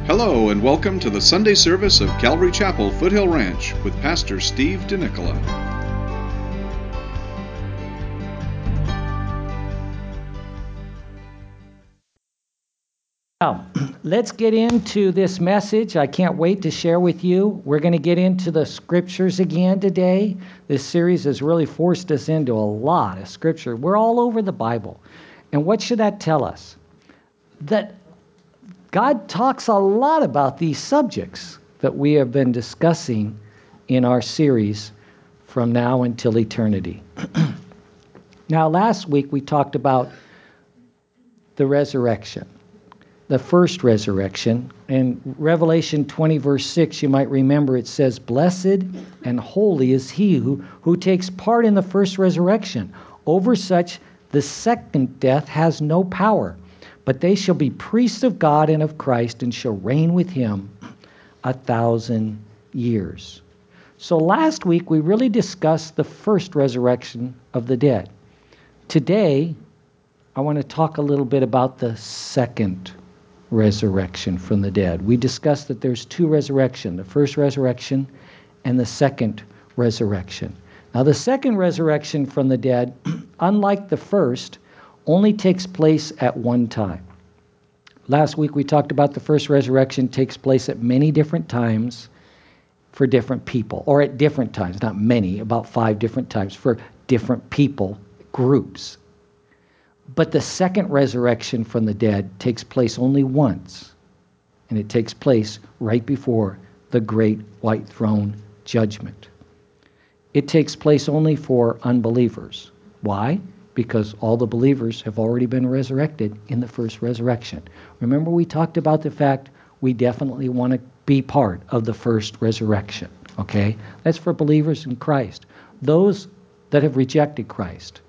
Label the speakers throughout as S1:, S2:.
S1: Hello and welcome to the Sunday service of Calvary Chapel, Foothill Ranch with Pastor Steve DeNicola.
S2: Now, let's get into this message. I can't wait to share with you. We're going to get into the scriptures again today. This series has really forced us into a lot of scripture. We're all over the Bible. And what should that tell us? That God talks a lot about these subjects that we have been discussing in our series from now until eternity. Now, last week we talked about the resurrection. The first resurrection. In Revelation 20, verse 6, you might remember it says, "Blessed and holy is he who takes part in the first resurrection. Over such the second death has no power, but they shall be priests of God and of Christ and shall reign with him 1,000 years." So last week we really discussed the first resurrection of the dead. Today, I want to talk a little bit about the second resurrection from the dead. We discussed that there's two resurrections, the first resurrection and the second resurrection. Now, the second resurrection from the dead, unlike the first, only takes place at one time. Last week we talked about the first resurrection takes place at many different times for different people, or at different times, not many, about 5 different times for different people, groups. But the second resurrection from the dead takes place only once, and it takes place right before the great white throne judgment. It takes place only for unbelievers. Why? Because all the believers have already been resurrected in the first resurrection. Remember, we talked about the fact we definitely want to be part of the first resurrection, okay? That's for believers in Christ. Those that have rejected Christ,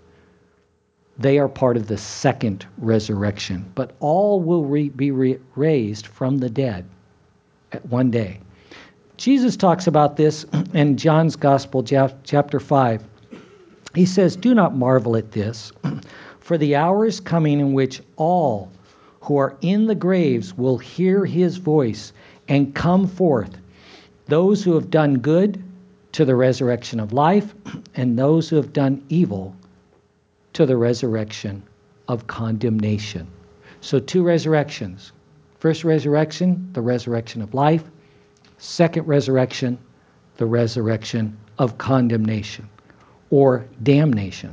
S2: they are part of the second resurrection, but all will be raised from the dead at one day. Jesus talks about this in John's Gospel, chapter 5. He says, "Do not marvel at this, for the hour is coming in which all who are in the graves will hear his voice and come forth, those who have done good to the resurrection of life, and those who have done evil to the resurrection of condemnation." So 2 resurrections. First resurrection, the resurrection of life. Second resurrection, the resurrection of condemnation or damnation.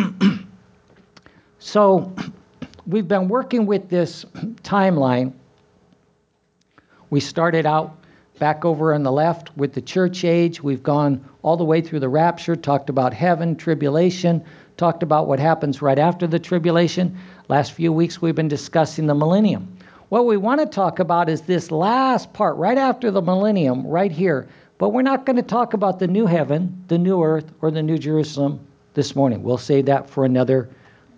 S2: So we've been working with this timeline. We started out back over on the left with the church age. We've gone all the way through the rapture, talked about heaven, tribulation, talked about what happens right after the tribulation. Last few weeks we've been discussing the millennium. What we want to talk about is this last part right after the millennium right here. But we're not going to talk about the new heaven, the new earth, or the new Jerusalem this morning. We'll save that for another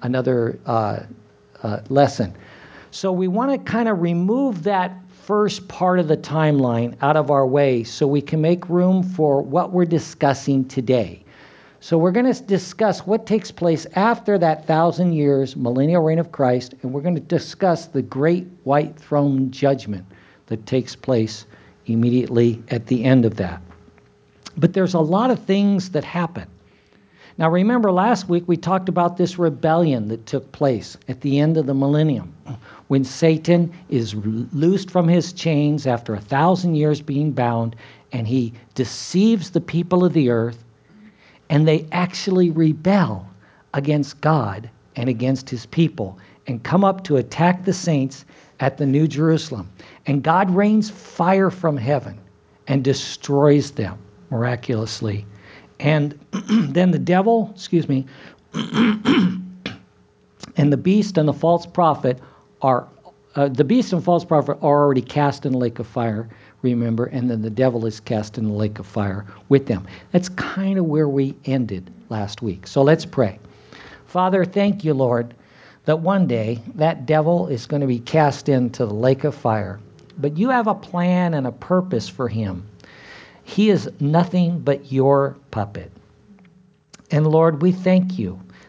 S2: lesson. So we want to kind of remove that first part of the timeline out of our way so we can make room for what we're discussing today. So we're going to discuss what takes place after that 1,000 years millennial reign of Christ, and we're going to discuss the great white throne judgment that takes place immediately at the end of that. But there's a lot of things that happen. Now remember, last week we talked about this rebellion that took place at the end of the millennium, when Satan is loosed from his chains after 1,000 years being bound, and he deceives the people of the earth, and they actually rebel against God and against his people and come up to attack the saints at the New Jerusalem. And God rains fire from heaven and destroys them miraculously. And then the devil, and the beast and the false prophet are already cast in the lake of fire, remember, and then the devil is cast in the lake of fire with them. That's kind of where we ended last week. So let's pray. Father, thank you, Lord, that one day that devil is going to be cast into the lake of fire. But you have a plan and a purpose for him. He is nothing but your puppet. And Lord, we thank you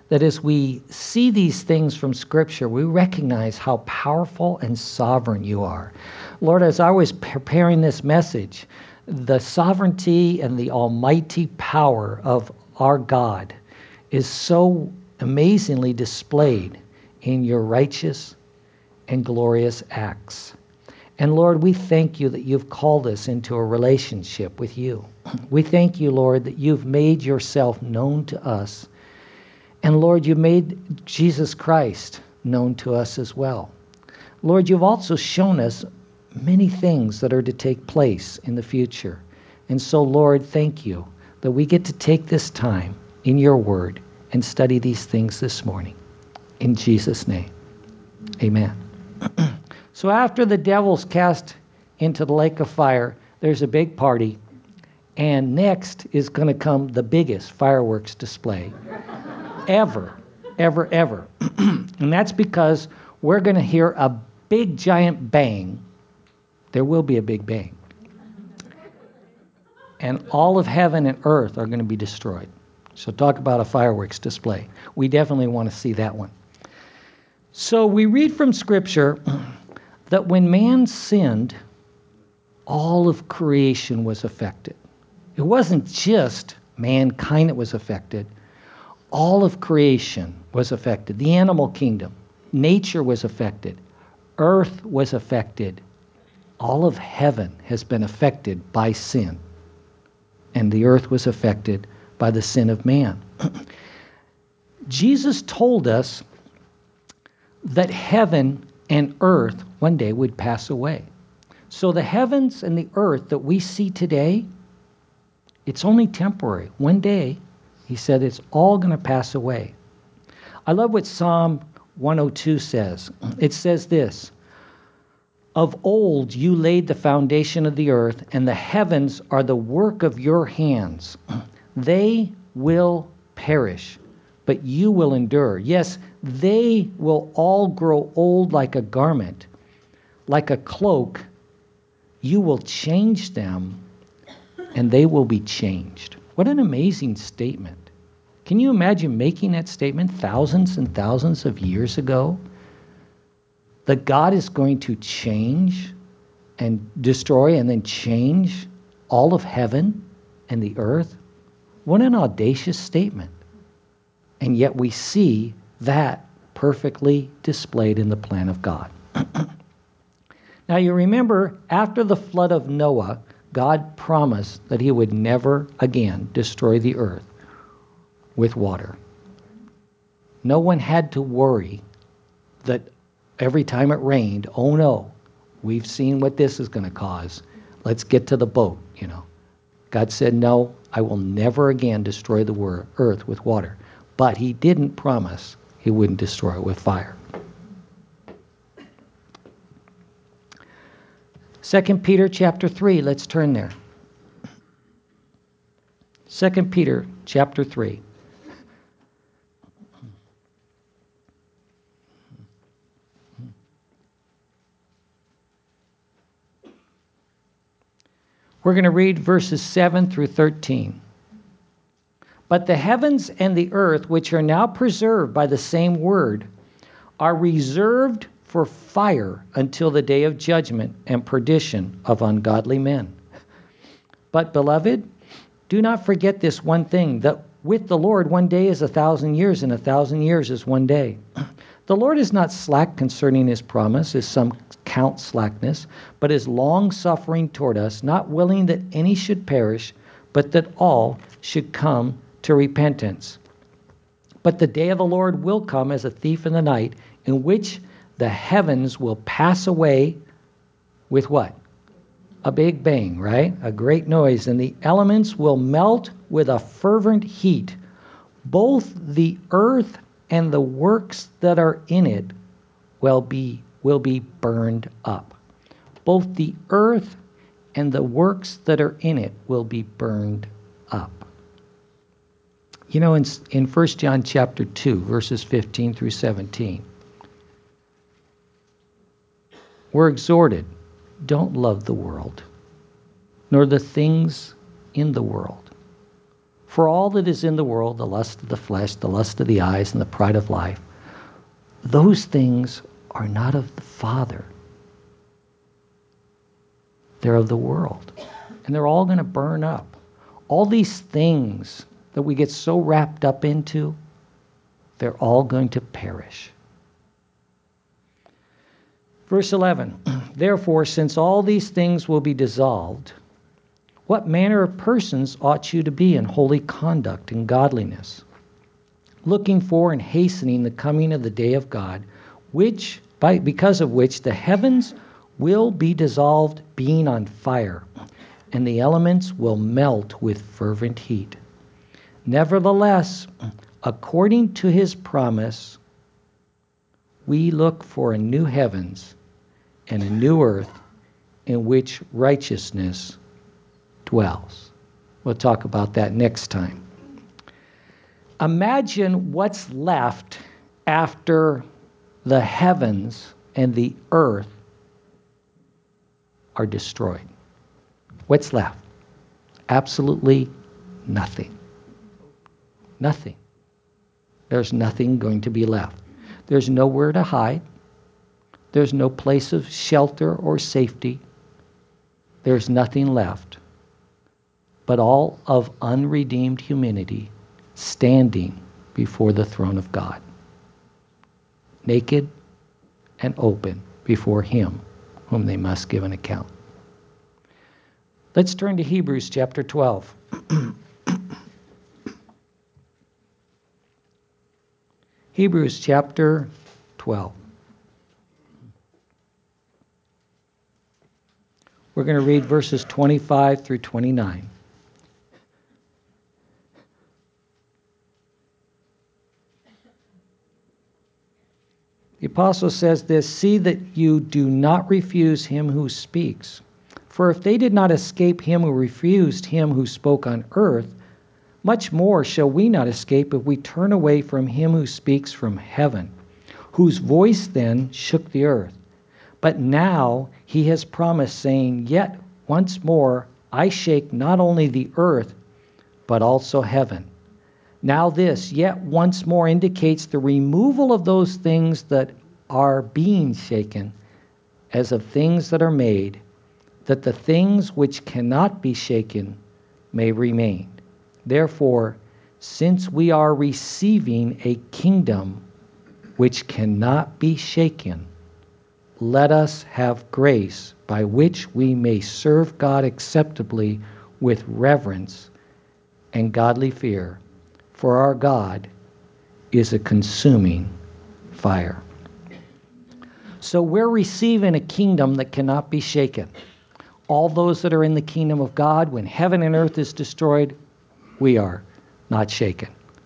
S2: that as we see these things from Scripture, we recognize how powerful and sovereign you are. Lord, as I was preparing this message, the sovereignty and the almighty power of our God is so amazingly displayed in your righteous and glorious acts. And Lord, we thank you that you've called us into a relationship with you. We thank you, Lord, that you've made yourself known to us. And Lord, you made Jesus Christ known to us as well. Lord, you've also shown us many things that are to take place in the future. And so, Lord, thank you that we get to take this time in your word and study these things this morning. In Jesus' name, amen. So after the devil's cast into the lake of fire, there's a big party. And next is going to come the biggest fireworks display ever. And that's because we're going to hear a big giant bang. There will be a big bang. And all of heaven and earth are going to be destroyed. So talk about a fireworks display. We definitely want to see that one. So we read from Scripture that when man sinned, all of creation was affected. It wasn't just mankind that was affected. All of creation was affected. The animal kingdom, nature was affected. Earth was affected. All of heaven has been affected by sin. And the earth was affected by the sin of man. Jesus told us that heaven and earth one day would pass away. So the heavens and the earth that we see today, it's only temporary. One day, he said, it's all going to pass away. I love what Psalm 102 says. It says this, "Of old you laid the foundation of the earth, and the heavens are the work of your hands. They will perish, but you will endure. Yes, they will all grow old like a garment, like a cloak. You will change them, and they will be changed." What an amazing statement. Can you imagine making that statement thousands and thousands of years ago? That God is going to change and destroy and then change all of heaven and the earth? What an audacious statement. And yet we see that perfectly displayed in the plan of God. Now you remember, after the flood of Noah, God promised that he would never again destroy the earth with water. No one had to worry that every time it rained, oh no, we've seen what this is going to cause. Let's get to the boat, God said, no, I will never again destroy the earth with water. But he didn't promise he wouldn't destroy it with fire. 2 Peter chapter 3, let's turn there. 2 Peter chapter 3. We're going to read verses 7 through 13. "But the heavens and the earth, which are now preserved by the same word, are reserved for fire until the day of judgment and perdition of ungodly men. But, beloved, do not forget this one thing, that with the Lord 1 day is 1,000 years, and 1,000 years is 1 day. The Lord is not slack concerning his promise, as some count slackness, but is long-suffering toward us, not willing that any should perish, but that all should come to repentance. But the day of the Lord will come as a thief in the night, in which the heavens will pass away with what? A big bang, right? A great noise. And the elements will melt with a fervent heat. Both the earth and the works that are in it will be burned up. Both the earth and the works that are in it will be burned up. In 1 John chapter 2, verses 15 through 17, we're exhorted, don't love the world, nor the things in the world. For all that is in the world, the lust of the flesh, the lust of the eyes, and the pride of life, those things are not of the Father. They're of the world. And they're all going to burn up. All these things that we get so wrapped up into, they're all going to perish. Verse 11, therefore, since all these things will be dissolved, what manner of persons ought you to be in holy conduct and godliness, looking for and hastening the coming of the day of God, because of which the heavens will be dissolved, being on fire, and the elements will melt with fervent heat. Nevertheless, according to his promise, we look for a new heavens and a new earth in which righteousness dwells. We'll talk about that next time. Imagine what's left after the heavens and the earth are destroyed. What's left? Absolutely nothing. Nothing. There's nothing going to be left. There's nowhere to hide. There's no place of shelter or safety. There's nothing left but all of unredeemed humanity standing before the throne of God, naked and open before him whom they must give an account. Let's turn to Hebrews chapter 12. Hebrews chapter 12. We're going to read verses 25 through 29. The apostle says this, see that you do not refuse him who speaks. For if they did not escape him who refused him who spoke on earth, much more shall we not escape if we turn away from him who speaks from heaven, whose voice then shook the earth. But now he has promised, saying, yet once more I shake not only the earth, but also heaven. Now this, yet once more, indicates the removal of those things that are being shaken, as of things that are made, that the things which cannot be shaken may remain. Therefore, since we are receiving a kingdom which cannot be shaken, let us have grace by which we may serve God acceptably with reverence and godly fear. For our God is a consuming fire. So we're receiving a kingdom that cannot be shaken. All those that are in the kingdom of God, when heaven and earth is destroyed, we are not shaken.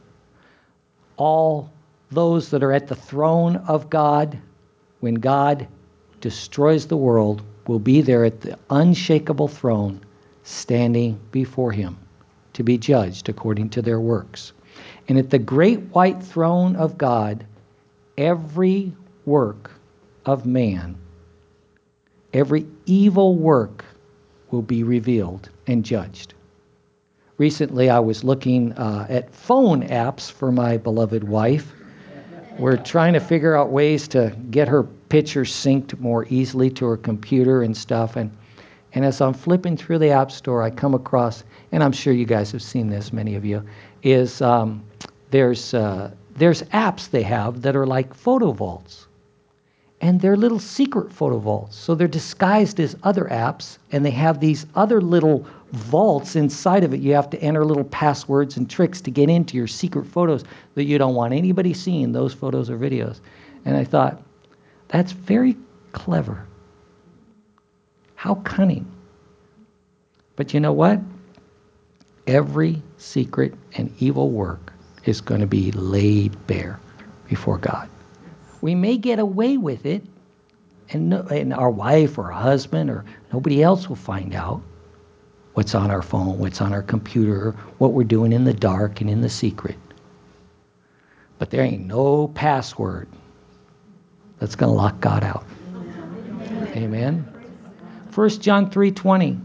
S2: All those that are at the throne of God, when God destroys the world, will be there at the unshakable throne, standing before him to be judged according to their works. And at the great white throne of God, every work of man, every evil work will be revealed and judged. Recently, I was looking at phone apps for my beloved wife. We're trying to figure out ways to get her pictures synced more easily to her computer and stuff. And as I'm flipping through the App Store, I come across, and I'm sure you guys have seen this, many of you, is there's apps they have that are like photo vaults. And they're little secret photo vaults. So they're disguised as other apps, and they have these other little vaults inside of it. You have to enter little passwords and tricks to get into your secret photos that you don't want anybody seeing those photos or videos. And I thought, that's very clever. How cunning. But you know what? Every secret and evil work is going to be laid bare before God. We may get away with it, and our wife or husband or nobody else will find out what's on our phone, what's on our computer, what we're doing in the dark and in the secret. But there ain't no password that's going to lock God out. Amen. 1 John 3:20.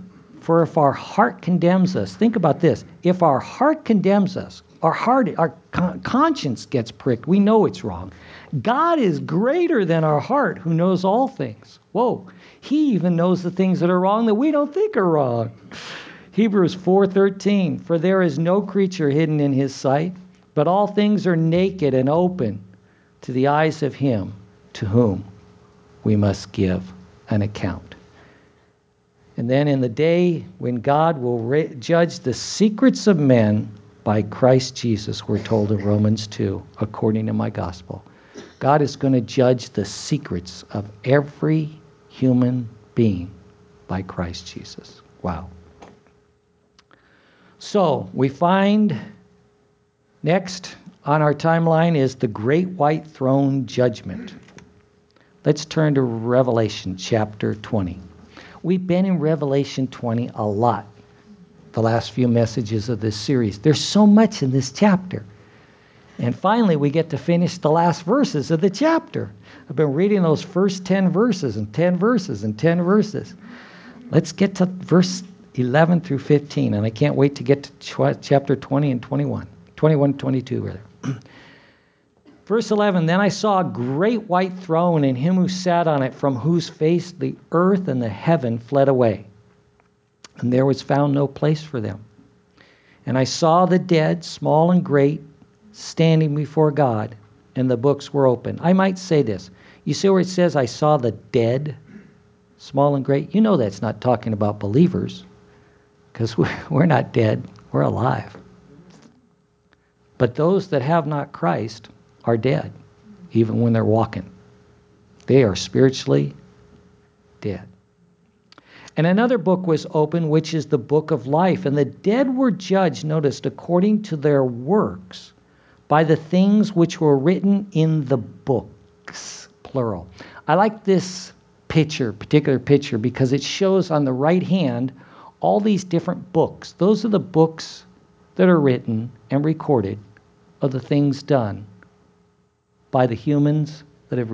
S2: For if our heart condemns us, think about this. If our heart condemns us, our conscience gets pricked. We know it's wrong. God is greater than our heart, who knows all things. Whoa. He even knows the things that are wrong that we don't think are wrong. Hebrews 4:13, for there is no creature hidden in his sight, but all things are naked and open to the eyes of him to whom we must give an account. And then in the day when God will judge the secrets of men by Christ Jesus, we're told in Romans 2, according to my gospel. God is going to judge the secrets of every human being by Christ Jesus. Wow. So we find next on our timeline is the Great White Throne Judgment. Let's turn to Revelation chapter 20. We've been in Revelation 20 a lot the last few messages of this series. There's so much in this chapter. And finally, we get to finish the last verses of the chapter. I've been reading those first 10 verses and 10 verses and 10 verses. Let's get to verse 11 through 15, and I can't wait to get to chapter 20 and 21. 21, 22, rather. Verse 11, then I saw a great white throne and him who sat on it, from whose face the earth and the heaven fled away. And there was found no place for them. And I saw the dead, small and great, standing before God, and the books were open. I might say this. You see where it says, I saw the dead, small and great? You know that's not talking about believers, because we're not dead, we're alive. But those that have not Christ are dead, even when they're walking. They are spiritually dead. And another book was opened, which is the book of life. And the dead were judged, noticed, according to their works, by the things which were written in the books, plural. I like this particular picture, because it shows on the right hand all these different books. Those are the books that are written and recorded of the things done by the humans that have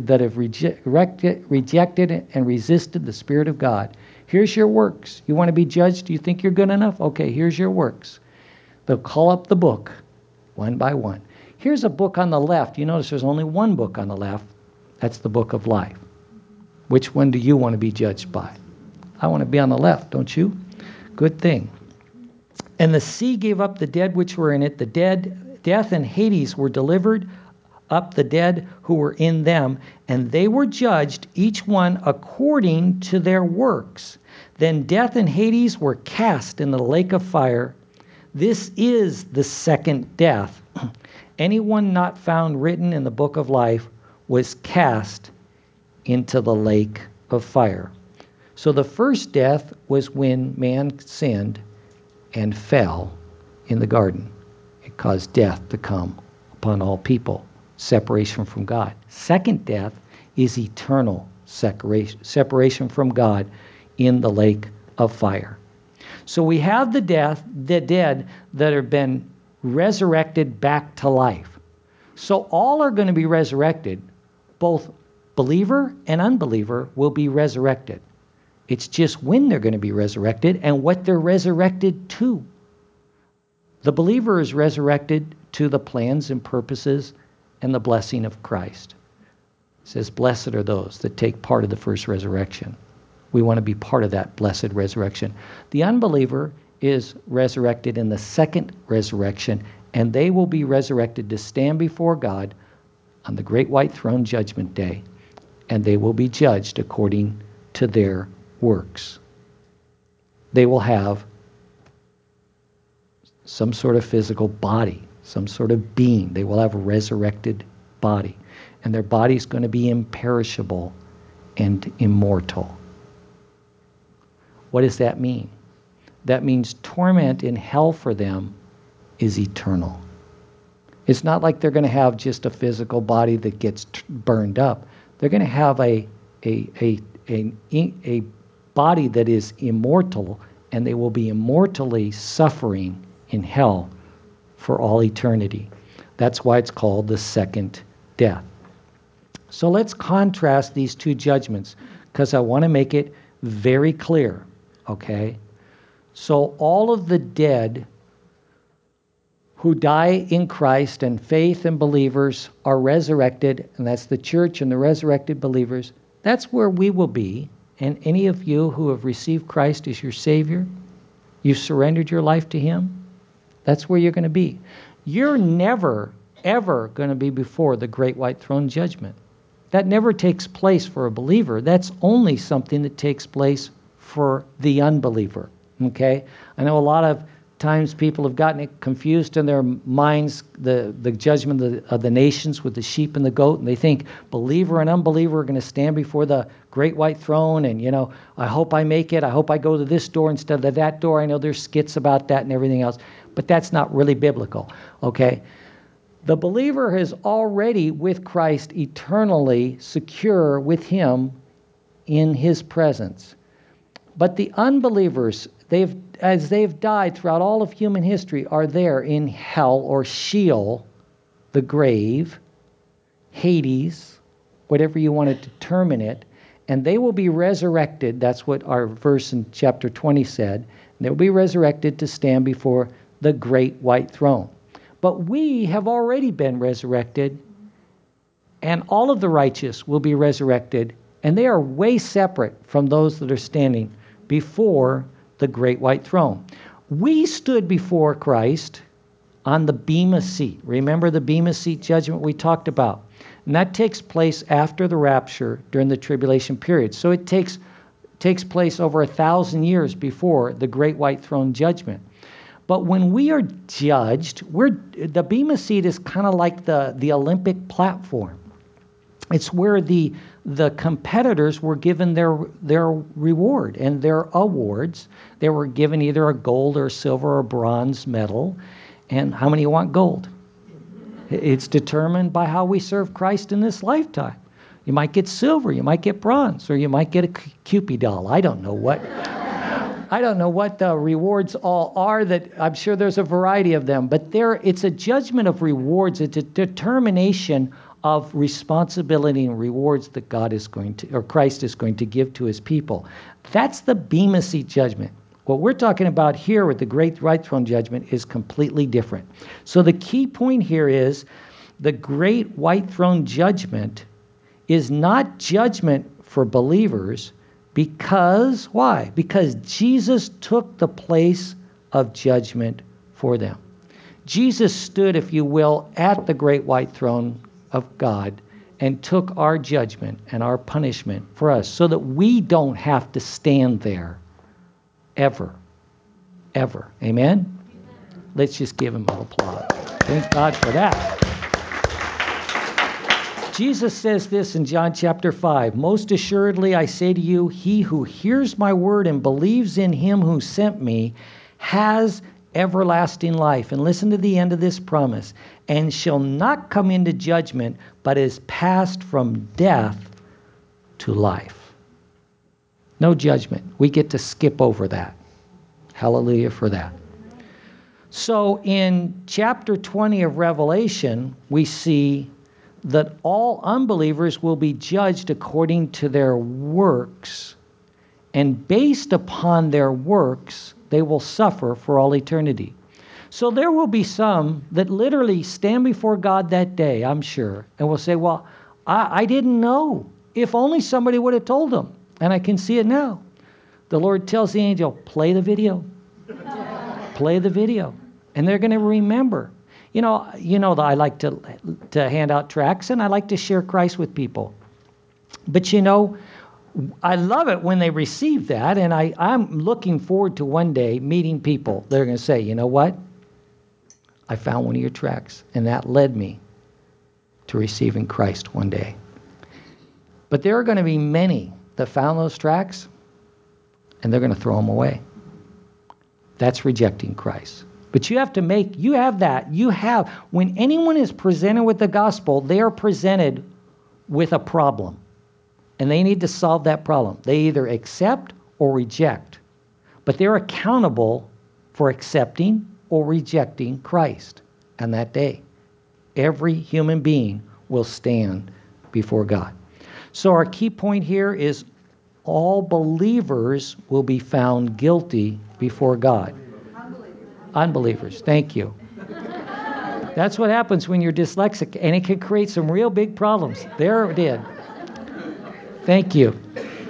S2: rejected and resisted the Spirit of God. Here's your works. You want to be judged? Do you think you're good enough? Okay, here's your works. They'll call up the book one by one. Here's a book on the left. You notice there's only one book on the left. That's the book of life. Which one do you want to be judged by? I want to be on the left, don't you? Good thing. And the sea gave up the dead which were in it. The death and Hades were delivered up, the dead who were in them, and they were judged, each one according to their works. Then death and Hades were cast in the lake of fire. This is the second death. Anyone not found written in the book of life was cast into the lake of fire. So the first death was when man sinned and fell in the garden. It caused death to come upon all people. Separation from God. Second death is eternal separation from God in the lake of fire. So we have the dead that have been resurrected back to life. So all are going to be resurrected. Both believer and unbeliever will be resurrected. It's just when they're going to be resurrected and what they're resurrected to. The believer is resurrected to the plans and purposes and the blessing of Christ. It says, blessed are those that take part of the first resurrection. We want to be part of that blessed resurrection. The unbeliever is resurrected in the second resurrection, and they will be resurrected to stand before God on the great white throne judgment day, and they will be judged according to their works. They will have some sort of physical body, some sort of being. They will have a resurrected body. And their body is going to be imperishable and immortal. What does that mean? That means torment in hell for them is eternal. It's not like they're going to have just a physical body that gets burned up. They're going to have a body that is immortal, and they will be immortally suffering in hell for all eternity. That's why it's called the second death. So let's contrast these two judgments, because I want to make it very clear, okay? So all of the dead who die in Christ and faith and believers are resurrected, and that's the church and the resurrected believers. That's where we will be. And any of you who have received Christ as your Savior, you've surrendered your life to Him, that's where you're going to be. You're never, ever going to be before the great white throne judgment. That never takes place for a believer. That's only something that takes place for the unbeliever. Okay? I know a lot of times people have gotten it confused in their minds, the judgment of the nations with the sheep and the goat, and they think believer and unbeliever are going to stand before the great white throne, and, I hope I make it. I hope I go to this door instead of that door. I know there's skits about that and everything else, but that's not really biblical, okay? The believer is already with Christ eternally secure with Him in His presence. But the unbelievers, as they've died throughout all of human history, are there in hell or Sheol, the grave, Hades, whatever you want to determine it, and they will be resurrected. That's what our verse in chapter 20 said. They will be resurrected to stand before the great white throne. But we have already been resurrected, and all of the righteous will be resurrected, and they are way separate from those that are standing before the great white throne. We stood before Christ on the Bema seat. Remember the Bema seat judgment we talked about? And that takes place after the rapture during the tribulation period. So it takes place over 1,000 years before the great white throne judgment. But when we are judged, the Bema seat is kind of like the Olympic platform. It's where the competitors were given their reward and their awards. They were given either a gold or silver or bronze medal. And how many want gold? It's determined by how we serve Christ in this lifetime. You might get silver, you might get bronze, or you might get a Cupid doll. I don't know what. I don't know what the rewards all are. That I'm sure there's a variety of them, but it's a judgment of rewards. It's a determination of responsibility and rewards that Christ is going to give to His people. That's the Bema seat judgment. What we're talking about here with the great white throne judgment is completely different. So the key point here is the great white throne judgment is not judgment for believers. Because, why? Because Jesus took the place of judgment for them. Jesus stood, if you will, at the great white throne of God and took our judgment and our punishment for us so that we don't have to stand there ever. Ever. Amen? Let's just give Him an applause. Thank God for that. Jesus says this in John chapter 5, "Most assuredly I say to you, he who hears my word and believes in Him who sent me has everlasting life." And listen to the end of this promise. "And shall not come into judgment, but is passed from death to life." No judgment. We get to skip over that. Hallelujah for that. So in chapter 20 of Revelation, we see that all unbelievers will be judged according to their works, and based upon their works, they will suffer for all eternity. So there will be some that literally stand before God that day, I'm sure, and will say, well, I didn't know. If only somebody would have told them. And I can see it now. The Lord tells the angel, play the video. Play the video. And they're going to remember. You know that I like to hand out tracts, and I like to share Christ with people. But I love it when they receive that, and I'm looking forward to one day meeting people. They're going to say, you know what? I found one of your tracts, and that led me to receiving Christ one day. But there are going to be many that found those tracts, and they're going to throw them away. That's rejecting Christ. But you have that. When anyone is presented with the gospel, they are presented with a problem. And they need to solve that problem. They either accept or reject. But they're accountable for accepting or rejecting Christ on that day. Every human being will stand before God. So our key point here is all believers will be found guilty before God. Unbelievers. Thank you. That's what happens when you're dyslexic, and it can create some real big problems. There it did. Thank you.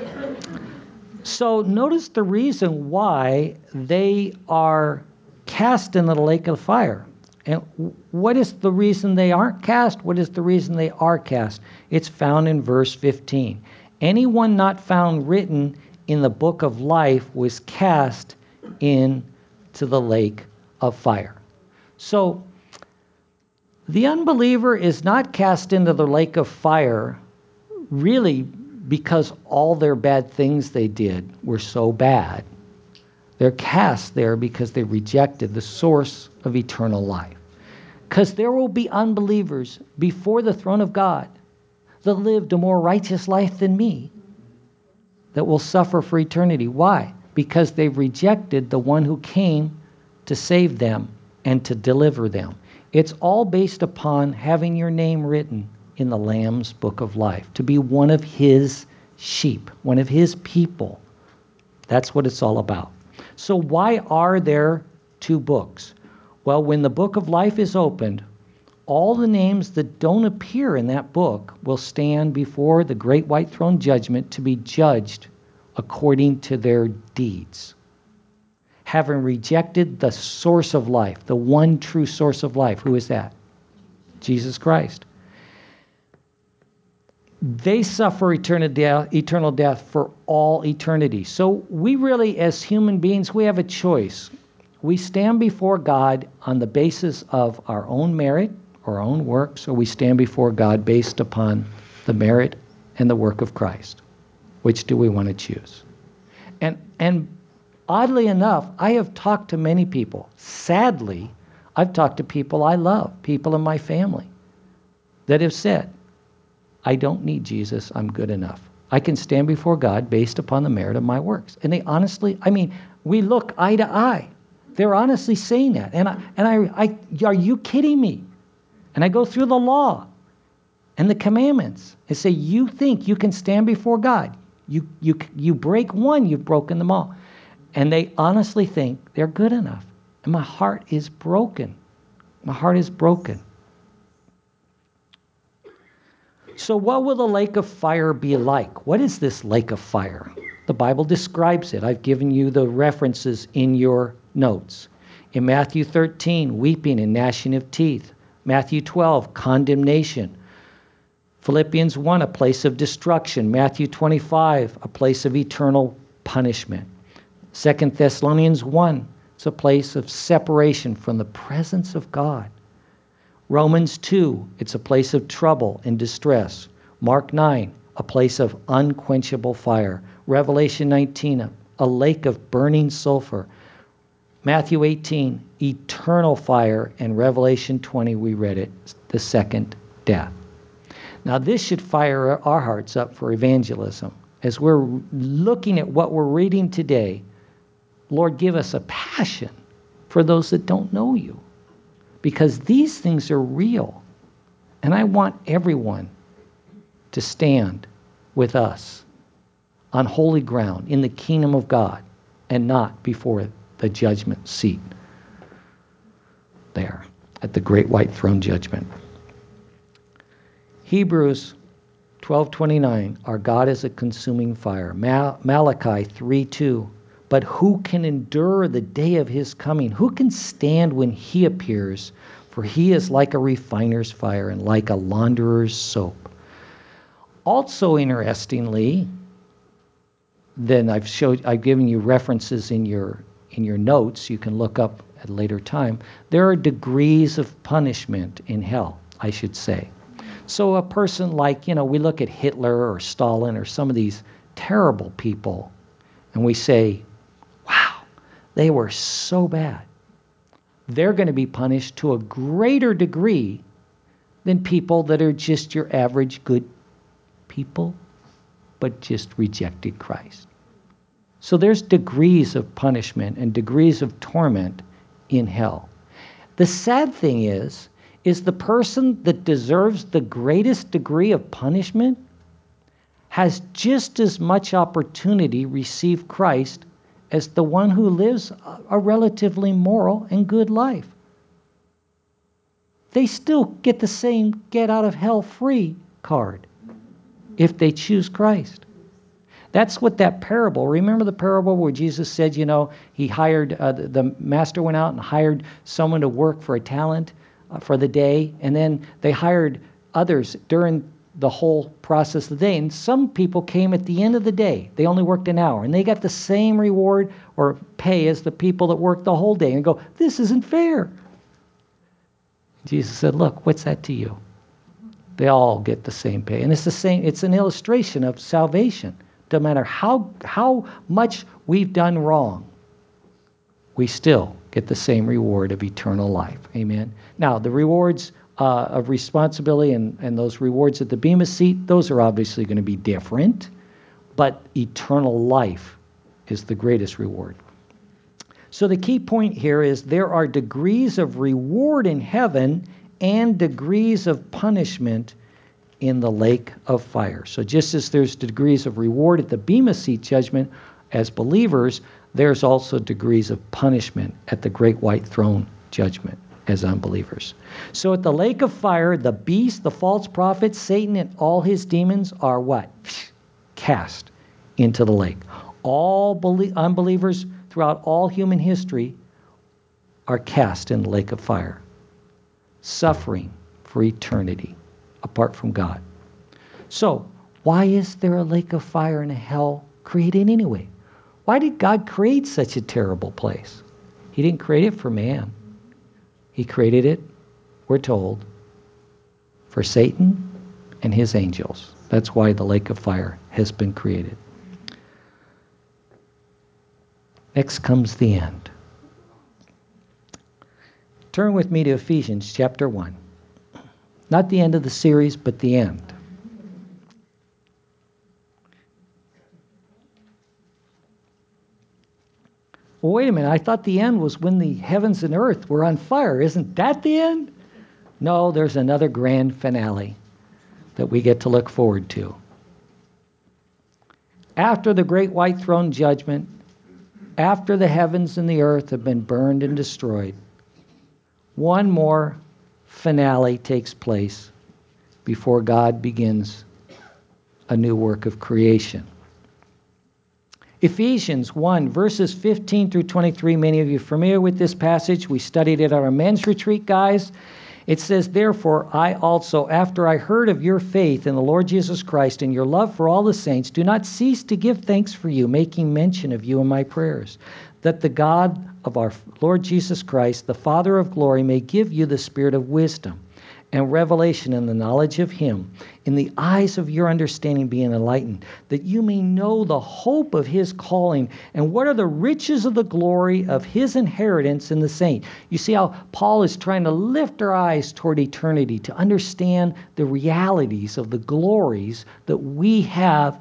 S2: So notice the reason why they are cast into the lake of fire. And what is the reason they aren't cast? What is the reason they are cast? It's found in verse 15. Anyone not found written in the book of life was cast into the lake of fire. So the unbeliever is not cast into the lake of fire really because all their bad things they did were so bad. They're cast there because they rejected the source of eternal life. Because there will be unbelievers before the throne of God that lived a more righteous life than me that will suffer for eternity. Why? Because they've rejected the one who came to save them and to deliver them. It's all based upon having your name written in the Lamb's book of life, to be one of his sheep, one of his people. That's what it's all about. So why are there two books? Well, when the book of life is opened, all the names that don't appear in that book will stand before the great white throne judgment to be judged according to their deeds. Having rejected the source of life, the one true source of life. Who is that? Jesus Christ. They suffer eternal death for all eternity. So we really, as human beings, we have a choice. We stand before God on the basis of our own merit or our own works, or we stand before God based upon the merit and the work of Christ. Which do we want to choose? And oddly enough, I have talked to many people. Sadly, I've talked to people I love, people in my family, that have said, I don't need Jesus, I'm good enough. I can stand before God based upon the merit of my works. And they honestly, we look eye to eye. They're honestly saying that. And I are you kidding me? And I go through the law and the commandments and say, you think you can stand before God? You break one, you've broken them all. And they honestly think they're good enough. And my heart is broken. My heart is broken. So what will the lake of fire be like? What is this lake of fire? The Bible describes it. I've given you the references in your notes. In Matthew 13, weeping and gnashing of teeth. Matthew 12, condemnation. Philippians 1, a place of destruction. Matthew 25, a place of eternal punishment. 2 Thessalonians 1, it's a place of separation from the presence of God. Romans 2, it's a place of trouble and distress. Mark 9, a place of unquenchable fire. Revelation 19, a lake of burning sulfur. Matthew 18, eternal fire. And Revelation 20, we read it, the second death. Now this should fire our hearts up for evangelism. As we're looking at what we're reading today, Lord, give us a passion for those that don't know you. Because these things are real. And I want everyone to stand with us on holy ground in the kingdom of God and not before the judgment seat there at the great white throne judgment. Hebrews 12:29, our God is a consuming fire. Malachi 3:2, but who can endure the day of his coming? Who can stand when he appears? For he is like a refiner's fire and like a launderer's soap. Also interestingly, then I've given you references in your notes. You can look up at a later time. There are degrees of punishment in hell, I should say. So a person like, we look at Hitler or Stalin or some of these terrible people, and we say, wow, they were so bad. They're going to be punished to a greater degree than people that are just your average good people, but just rejected Christ. So there's degrees of punishment and degrees of torment in hell. The sad thing is the person that deserves the greatest degree of punishment has just as much opportunity to receive Christ as the one who lives a relatively moral and good life. They still get the same get out of hell free card if they choose Christ. That's what that parable, remember the parable where Jesus said, he hired, the master went out and hired someone to work for a talent for the day, and then they hired others during the whole process of the day. And some people came at the end of the day. They only worked an hour, and they got the same reward or pay as the people that worked the whole day, and go, this isn't fair. Jesus said, look, what's that to you? They all get the same pay. And it's the same, it's an illustration of salvation. No matter how much we've done wrong, we still get the same reward of eternal life. Amen. Now, the rewards of responsibility and those rewards at the Bema seat, those are obviously going to be different, but eternal life is the greatest reward. So the key point here is there are degrees of reward in heaven and degrees of punishment in the lake of fire. So just as there's degrees of reward at the Bema seat judgment as believers, there's also degrees of punishment at the great white throne judgment as unbelievers. So at the lake of fire, the beast, the false prophet, Satan, and all his demons are what? Cast into the lake. All unbelievers throughout all human history are cast in the lake of fire, suffering for eternity apart from God. So, why is there a lake of fire and a hell created anyway? Why did God create such a terrible place? He didn't create it for man. He created it, we're told, for Satan and his angels. That's why the lake of fire has been created. Next comes the end. Turn with me to Ephesians chapter 1. Not the end of the series, but the end. Well, wait a minute. I thought the end was when the heavens and earth were on fire. Isn't that the end? No, there's another grand finale that we get to look forward to. After the great white throne judgment, after the heavens and the earth have been burned and destroyed, one more finale takes place before God begins a new work of creation. Ephesians 1, verses 15 through 23. Many of you are familiar with this passage. We studied it at our men's retreat, guys. It says, therefore, I also, after I heard of your faith in the Lord Jesus Christ and your love for all the saints, do not cease to give thanks for you, making mention of you in my prayers, that the God of our Lord Jesus Christ, the Father of glory, may give you the spirit of wisdom and revelation in the knowledge of him, in the eyes of your understanding being enlightened, that you may know the hope of his calling, and what are the riches of the glory of his inheritance in the saint. You see how Paul is trying to lift our eyes toward eternity, to understand the realities of the glories that we have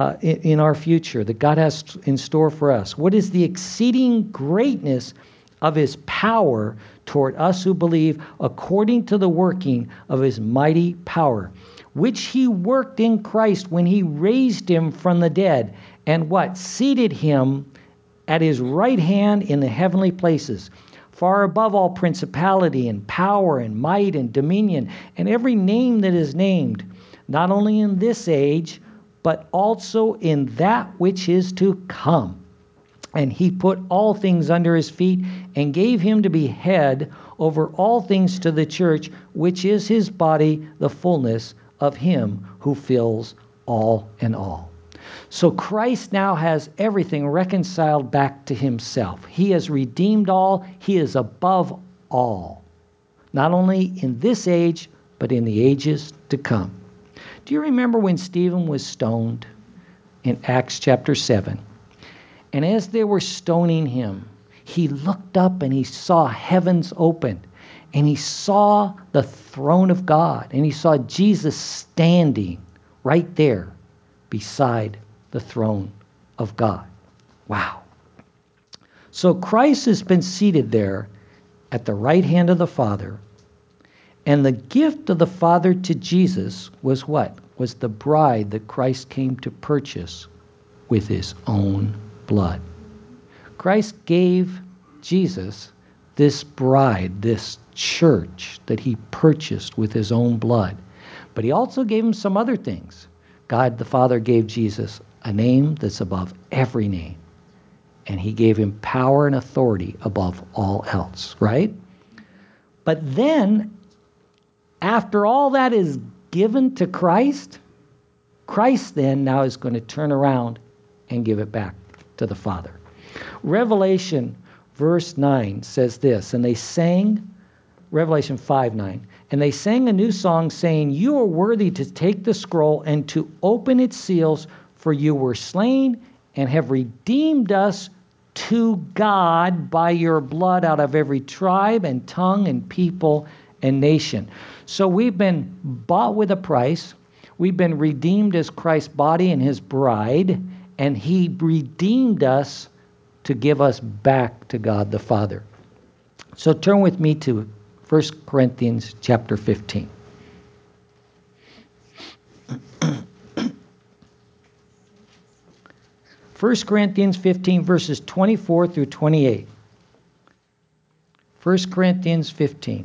S2: in our future, that God has in store for us. What is the exceeding greatness of his power toward us who believe, according to the working of his mighty power, which he worked in Christ when he raised him from the dead, and what? Seated him at his right hand in the heavenly places, far above all principality and power and might and dominion, and every name that is named, not only in this age, but also in that which is to come. And he put all things under his feet and gave him to be head over all things to the church, which is his body, the fullness of him who fills all in all. So Christ now has everything reconciled back to himself. He has redeemed all. He is above all, not only in this age, but in the ages to come. Do you remember when Stephen was stoned in Acts chapter 7? And as they were stoning him, he looked up and he saw heavens opened, and he saw the throne of God, and he saw Jesus standing right there beside the throne of God. Wow. So Christ has been seated there at the right hand of the Father, and the gift of the Father to Jesus was what? was the bride that Christ came to purchase with his own blood. Christ gave Jesus this bride, this church that he purchased with his own blood. But he also gave him some other things. God the Father gave Jesus a name that's above every name. And he gave him power and authority above all else, right? But then, after all that is given to Christ, Christ then now is going to turn around and give it back to the Father. Revelation verse 9 says this, and they sang, Revelation 5:9, and they sang a new song saying, "You are worthy to take the scroll and to open its seals, for you were slain and have redeemed us to God by your blood out of every tribe and tongue and people and nation." So we've been bought with a price. We've been redeemed as Christ's body and his bride, and he redeemed us to give us back to God the Father. So turn with me to 1 Corinthians chapter 15. First Corinthians 15, verses 24 through 28. 1 Corinthians 15,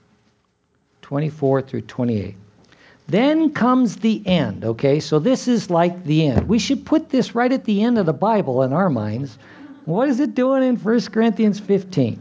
S2: 24 through 28. Then comes the end, okay? So this is like the end. We should put this right at the end of the Bible in our minds. What is it doing in 1 Corinthians 15?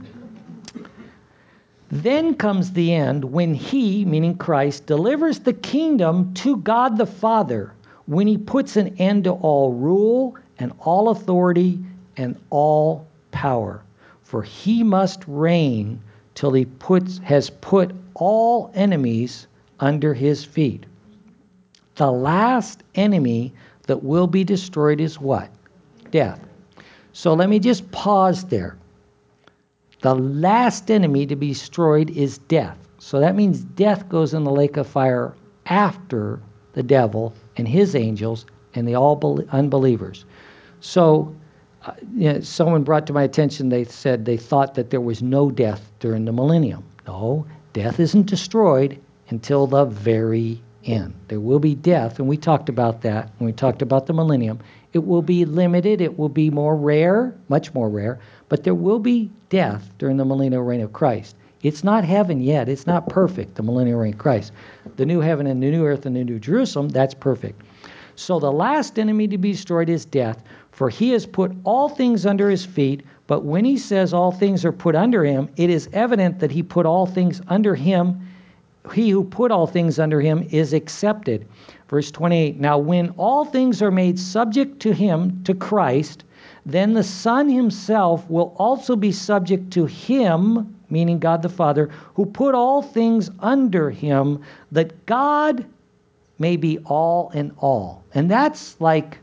S2: Then comes the end when he, meaning Christ, delivers the kingdom to God the Father, when he puts an end to all rule and all authority and all power. For he must reign till he has put all enemies under his feet. The last enemy that will be destroyed is what? Death. So let me just pause there. The last enemy to be destroyed is death. So that means death goes in the lake of fire after the devil and his angels and the unbelievers. So someone brought to my attention, they said they thought that there was no death during the millennium. No, death isn't destroyed until the very end. There will be death, and we talked about that when we talked about the millennium. It will be limited, it will be more rare, much more rare, but there will be death during the millennial reign of Christ. It's not heaven yet, it's not perfect, the millennial reign of Christ. The new heaven and the new earth and the new Jerusalem, that's perfect. So the last enemy to be destroyed is death, for he has put all things under his feet. But when he says all things are put under him, it is evident that he put all things under him. He who put all things under him is accepted. Verse 28, now when all things are made subject to him, to Christ, then the Son himself will also be subject to him, meaning God the Father, who put all things under him, that God may be all in all. And that's like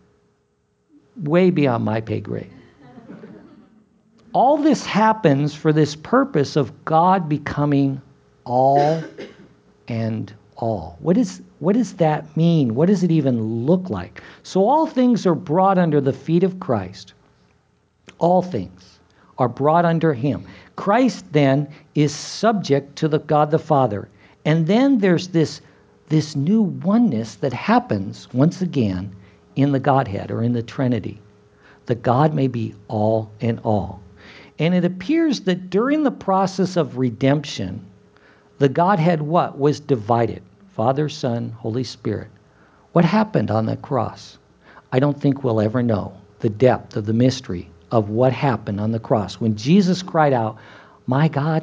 S2: way beyond my pay grade. All this happens for this purpose of God becoming all and all. What does that mean? What does it even look like? So all things are brought under the feet of Christ. All things are brought under him. Christ then is subject to the God the Father. And then there's this new oneness that happens once again in the Godhead or in the Trinity. That God may be all in all. And it appears that during the process of redemption, the Godhead what? Was divided. Father, Son, Holy Spirit. What happened on the cross? I don't think we'll ever know the depth of the mystery of what happened on the cross. When Jesus cried out, my God,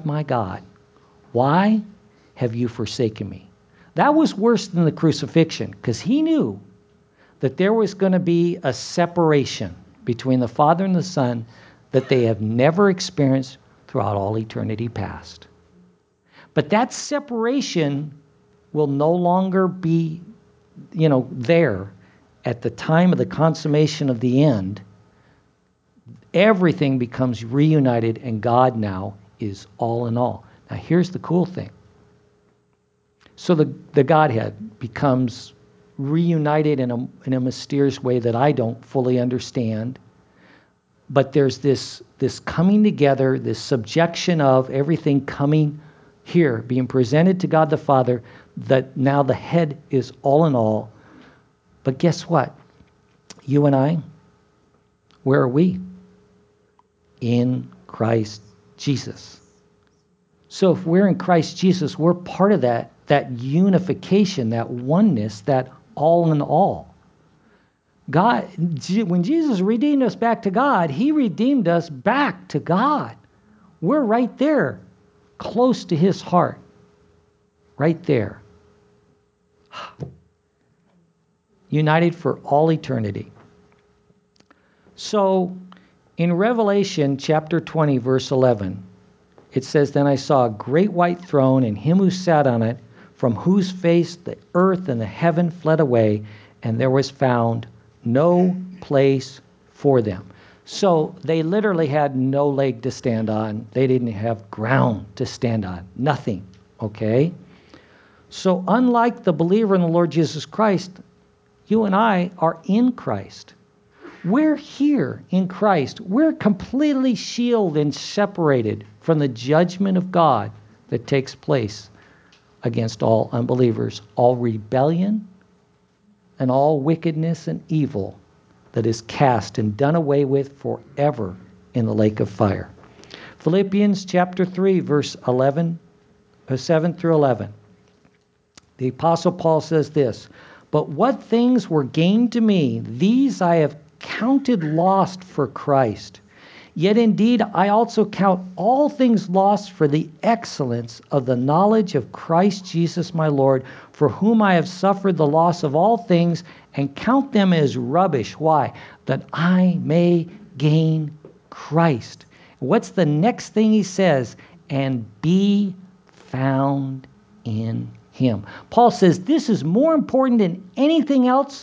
S2: why have you forsaken me? That was worse than the crucifixion, because he knew that there was going to be a separation between the Father and the Son that they have never experienced throughout all eternity past. But that separation will no longer be, there at the time of the consummation of the end. Everything becomes reunited, and God now is all in all. Now here's the cool thing. So the Godhead becomes reunited in a mysterious way that I don't fully understand. But there's this coming together, this subjection of everything coming here, being presented to God the Father. that now the head is all in all. But guess what? You and I, where are we? In Christ Jesus. So if we're in Christ Jesus, we're part of that unification, that oneness, that all in all. God, when Jesus redeemed us back to God, he redeemed us back to God. We're right there, close to his heart. Right there. United for all eternity. So, in Revelation chapter 20, verse 11, it says, "Then I saw a great white throne and him who sat on it, from whose face the earth and the heaven fled away, and there was found no place for them." So they literally had no leg to stand on. They didn't have ground to stand on. Nothing. Okay? So unlike the believer in the Lord Jesus Christ, you and I are in Christ. We're here in Christ. We're completely shielded and separated from the judgment of God that takes place against all unbelievers, all rebellion, and all wickedness and evil that is cast and done away with forever in the lake of fire. Philippians chapter 3, verse 7 through 11. The Apostle Paul says this, "But what things were gained to me, these I have counted lost for Christ. Yet indeed I also count all things lost for the excellence of the knowledge of Christ Jesus my Lord, for whom I have suffered the loss of all things, and count them as rubbish." Why? "That I may gain Christ." What's the next thing he says? "And be found in him." Paul says this is more important than anything else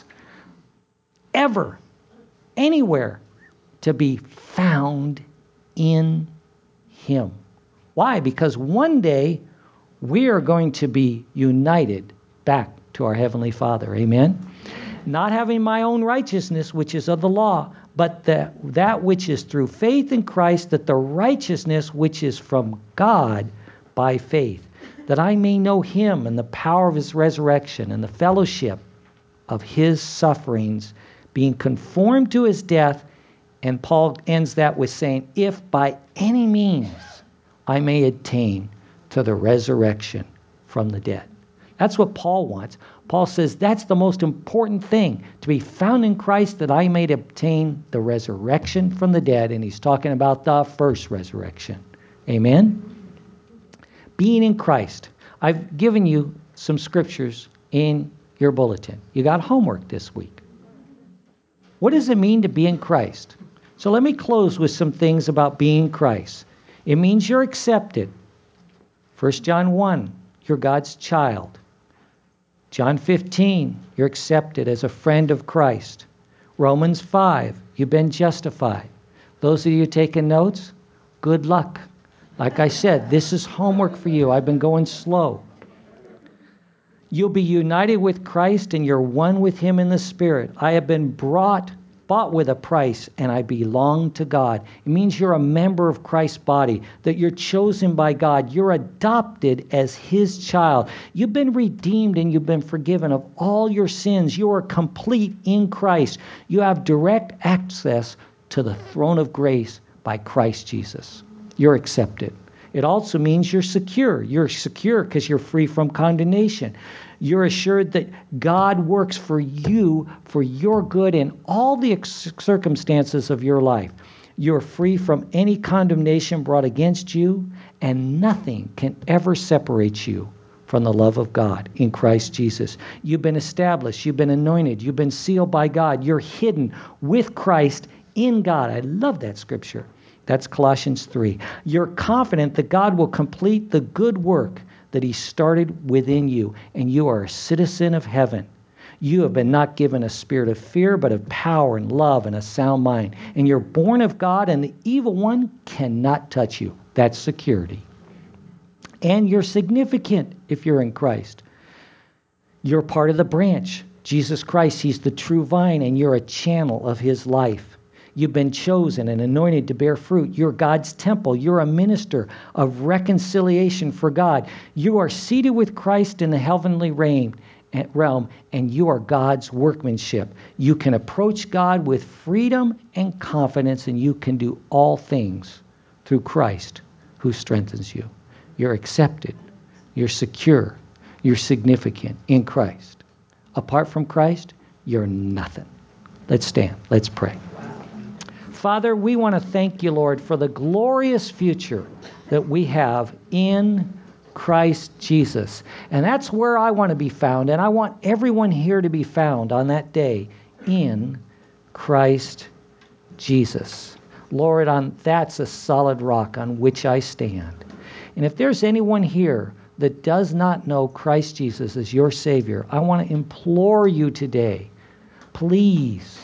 S2: ever, anywhere, to be found in him. Why? Because one day we are going to be united back to our Heavenly Father. Amen? Not having my own righteousness, which is of the law, but that which is through faith in Christ, that the righteousness which is from God by faith, that I may know him and the power of his resurrection and the fellowship of his sufferings, being conformed to his death. And Paul ends that with saying, "If by any means I may attain to the resurrection from the dead." That's what Paul wants. Paul says that's the most important thing, to be found in Christ, that I may obtain the resurrection from the dead. And he's talking about the first resurrection. Amen? Being in Christ. I've given you some scriptures in your bulletin. You got homework this week. What does it mean to be in Christ? So let me close with some things about being Christ. It means you're accepted. 1 John 1, you're God's child. John 15, you're accepted as a friend of Christ. Romans 5, you've been justified. Those of you taking notes, good luck. Like I said, this is homework for you. I've been going slow. You'll be united with Christ and you're one with him in the Spirit. I have been bought with a price, and I belong to God. It means you're a member of Christ's body, that you're chosen by God. You're adopted as his child. You've been redeemed and you've been forgiven of all your sins. You are complete in Christ. You have direct access to the throne of grace by Christ Jesus. You're accepted. It also means you're secure. You're secure because you're free from condemnation. You're assured that God works for you, for your good in all the circumstances of your life. You're free from any condemnation brought against you, and nothing can ever separate you from the love of God in Christ Jesus. You've been established. You've been anointed. You've been sealed by God. You're hidden with Christ in God. I love that scripture. That's Colossians 3. You're confident that God will complete the good work that he started within you, and you are a citizen of heaven. You have been not given a spirit of fear, but of power and love and a sound mind. And you're born of God, and the evil one cannot touch you. That's security. And you're significant if you're in Christ. You're part of the branch. Jesus Christ, he's the true vine, and you're a channel of his life. You've been chosen and anointed to bear fruit. You're God's temple. You're a minister of reconciliation for God. You are seated with Christ in the heavenly realm, and you are God's workmanship. You can approach God with freedom and confidence, and you can do all things through Christ who strengthens you. You're accepted. You're secure. You're significant in Christ. Apart from Christ, you're nothing. Let's stand. Let's pray. Father, we want to thank you, Lord, for the glorious future that we have in Christ Jesus. And that's where I want to be found. And I want everyone here to be found on that day in Christ Jesus. Lord, that's a solid rock on which I stand. And if there's anyone here that does not know Christ Jesus as your Savior, I want to implore you today, please,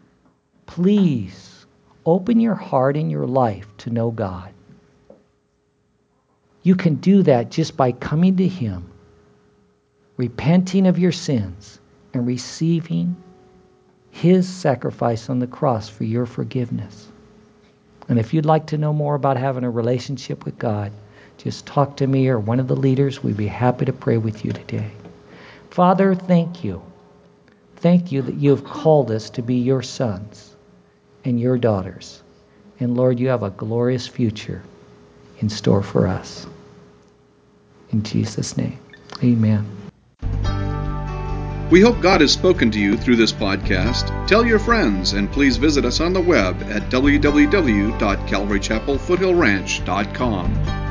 S2: open your heart and your life to know God. You can do that just by coming to Him, repenting of your sins, and receiving His sacrifice on the cross for your forgiveness. And if you'd like to know more about having a relationship with God, just talk to me or one of the leaders. We'd be happy to pray with you today. Father, thank you. Thank you that you have called us to be your sons and your daughters. And Lord, you have a glorious future in store for us. In Jesus' name, amen.
S1: We hope God has spoken to you through this podcast. Tell your friends, and please visit us on the web at www.calvarychapelfoothillranch.com.